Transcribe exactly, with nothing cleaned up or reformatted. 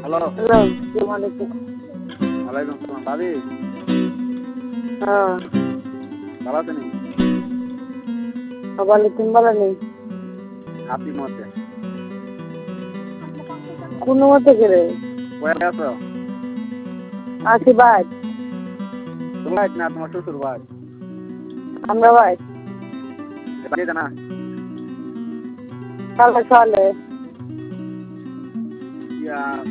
Hello hello আসসালামু আলাইকুম। ওয়ালাইকুম আসসালাম ভাবি হ্যাঁ ভালো আছেন ওয়ালাইকুম ভালো নেই আপনি মতে কোন মতে গেলে কয়ে আছো আছি ভাই তোমার না তোমার শ্বশুর ভাই আমরা ভাই বাড়ি না চলে চলে ইয়া